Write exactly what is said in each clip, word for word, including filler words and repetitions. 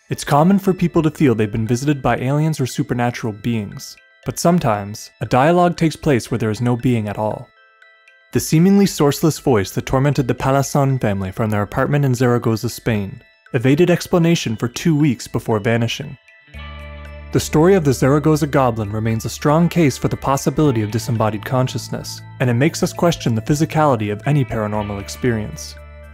It's common for people to feel they've been visited by aliens or supernatural beings, but sometimes, a dialogue takes place where there is no being at all. The seemingly sourceless voice that tormented the Palazón family from their apartment in Zaragoza, Spain, evaded explanation for two weeks before vanishing. The story of the Zaragoza Goblin remains a strong case for the possibility of disembodied consciousness, and it makes us question the physicality of any paranormal experience.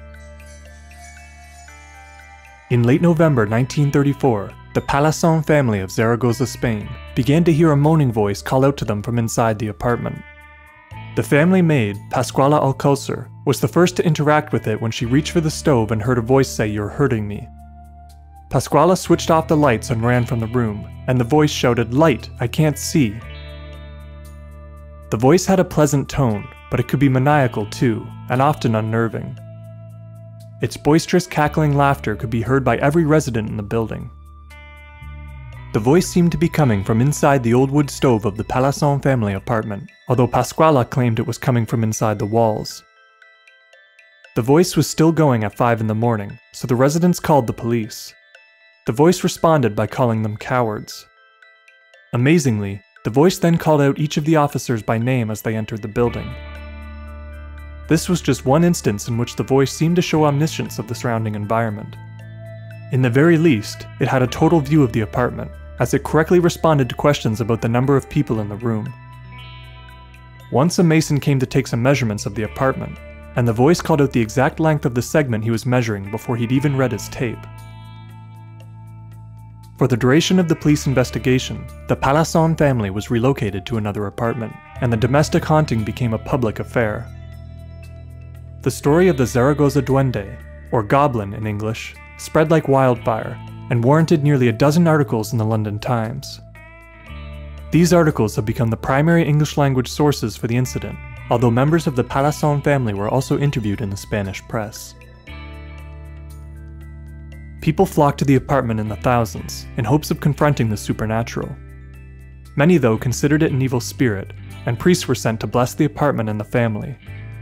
In late November nineteen thirty-four, the Palazón family of Zaragoza, Spain, began to hear a moaning voice call out to them from inside the apartment. The family maid, Pascuala Alcácer, was the first to interact with it when she reached for the stove and heard a voice say, "You're hurting me." Pascuala switched off the lights and ran from the room, and the voice shouted, "Light, I can't see." The voice had a pleasant tone, but it could be maniacal too, and often unnerving. Its boisterous cackling laughter could be heard by every resident in the building. The voice seemed to be coming from inside the old wood stove of the Palazón family apartment, although Pascuala claimed it was coming from inside the walls. The voice was still going at five in the morning, so the residents called the police. The voice responded by calling them cowards. Amazingly, the voice then called out each of the officers by name as they entered the building. This was just one instance in which the voice seemed to show omniscience of the surrounding environment. In the very least, it had a total view of the apartment, as it correctly responded to questions about the number of people in the room. Once a mason came to take some measurements of the apartment, and the voice called out the exact length of the segment he was measuring before he'd even read his tape. For the duration of the police investigation, the Palazón family was relocated to another apartment, and the domestic haunting became a public affair. The story of the Zaragoza Duende, or Goblin in English, spread like wildfire, and warranted nearly a dozen articles in the London Times. These articles have become the primary English-language sources for the incident, although members of the Palazón family were also interviewed in the Spanish press. People flocked to the apartment in the thousands, in hopes of confronting the supernatural. Many, though, considered it an evil spirit, and priests were sent to bless the apartment and the family.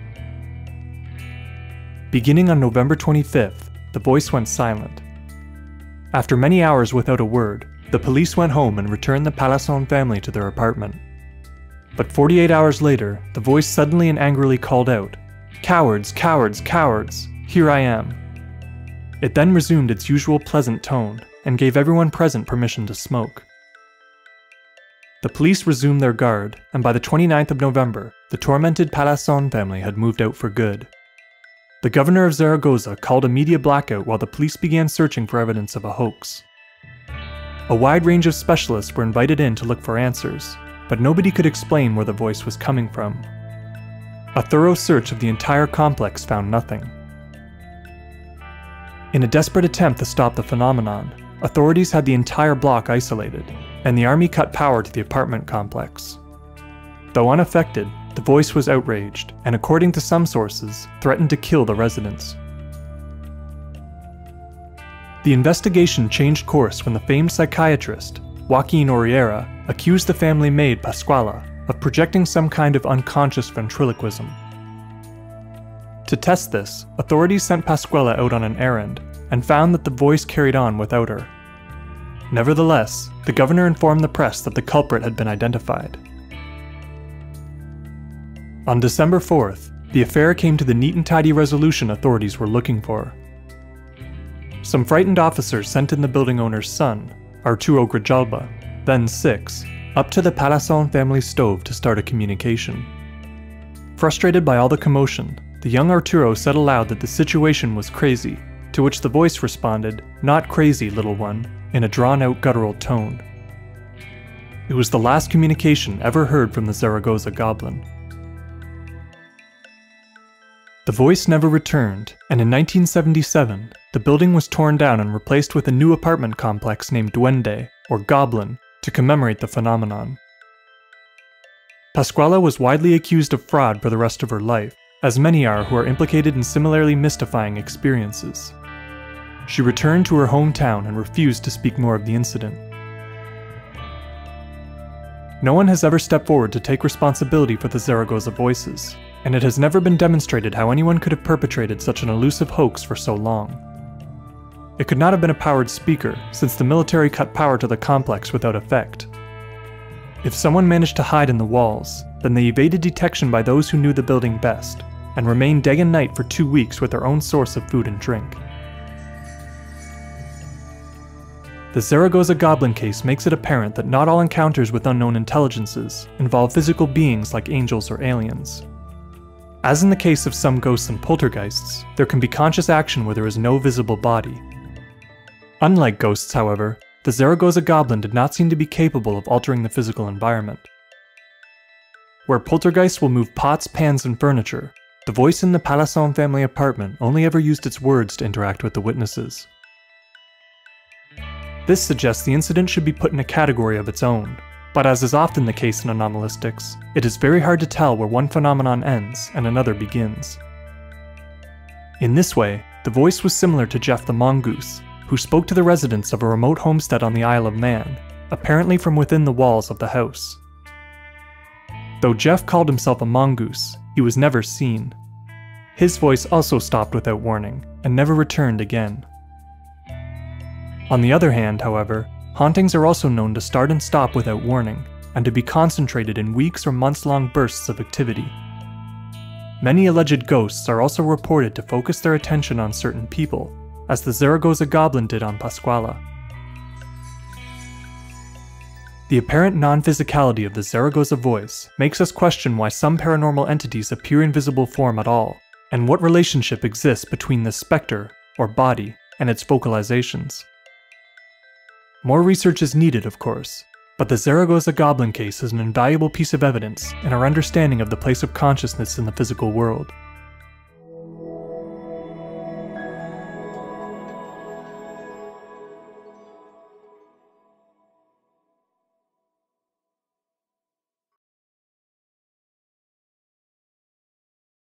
Beginning on November twenty-fifth, the voice went silent. After many hours without a word, the police went home and returned the Palazón family to their apartment. But forty-eight hours later, the voice suddenly and angrily called out, "Cowards, cowards, cowards! Here I am." It then resumed its usual pleasant tone, and gave everyone present permission to smoke. The police resumed their guard, and by the twenty-ninth of November, the tormented Palazón family had moved out for good. The governor of Zaragoza called a media blackout while the police began searching for evidence of a hoax. A wide range of specialists were invited in to look for answers, but nobody could explain where the voice was coming from. A thorough search of the entire complex found nothing. In a desperate attempt to stop the phenomenon, authorities had the entire block isolated, and the army cut power to the apartment complex. Though unaffected, the voice was outraged, and according to some sources, threatened to kill the residents. The investigation changed course when the famed psychiatrist, Joaquin Orellana, accused the family maid Pascuala of projecting some kind of unconscious ventriloquism. To test this, authorities sent Pascuala out on an errand, and found that the voice carried on without her. Nevertheless, the governor informed the press that the culprit had been identified. On December fourth, the affair came to the neat and tidy resolution authorities were looking for. Some frightened officers sent in the building owner's son, Arturo Grijalba, then six, up to the Palazón family stove to start a communication. Frustrated by all the commotion, the young Arturo said aloud that the situation was crazy, to which the voice responded, "Not crazy, little one," in a drawn-out guttural tone. It was the last communication ever heard from the Zaragoza Goblin. The voice never returned, and in nineteen seventy-seven, the building was torn down and replaced with a new apartment complex named Duende, or Goblin, to commemorate the phenomenon. Pascuala was widely accused of fraud for the rest of her life, as many are who are implicated in similarly mystifying experiences. She returned to her hometown and refused to speak more of the incident. No one has ever stepped forward to take responsibility for the Zaragoza voices, and it has never been demonstrated how anyone could have perpetrated such an elusive hoax for so long. It could not have been a powered speaker, since the military cut power to the complex without effect. If someone managed to hide in the walls, then they evaded detection by those who knew the building best, and remained day and night for two weeks with their own source of food and drink. The Zaragoza Goblin case makes it apparent that not all encounters with unknown intelligences involve physical beings like angels or aliens. As in the case of some ghosts and poltergeists, there can be conscious action where there is no visible body. Unlike ghosts, however, the Zaragoza Goblin did not seem to be capable of altering the physical environment. Where poltergeists will move pots, pans, and furniture, the voice in the Palasson family apartment only ever used its words to interact with the witnesses. This suggests the incident should be put in a category of its own, but as is often the case in anomalistics, it is very hard to tell where one phenomenon ends and another begins. In this way, the voice was similar to Jeff the Mongoose, who spoke to the residents of a remote homestead on the Isle of Man, apparently from within the walls of the house. Though Jeff called himself a mongoose, he was never seen. His voice also stopped without warning, and never returned again. On the other hand, however, hauntings are also known to start and stop without warning, and to be concentrated in weeks or months-long bursts of activity. Many alleged ghosts are also reported to focus their attention on certain people, as the Zaragoza Goblin did on Pasquala. The apparent non-physicality of the Zaragoza voice makes us question why some paranormal entities appear in visible form at all, and what relationship exists between the specter, or body, and its vocalizations. More research is needed, of course, but the Zaragoza Goblin case is an invaluable piece of evidence in our understanding of the place of consciousness in the physical world.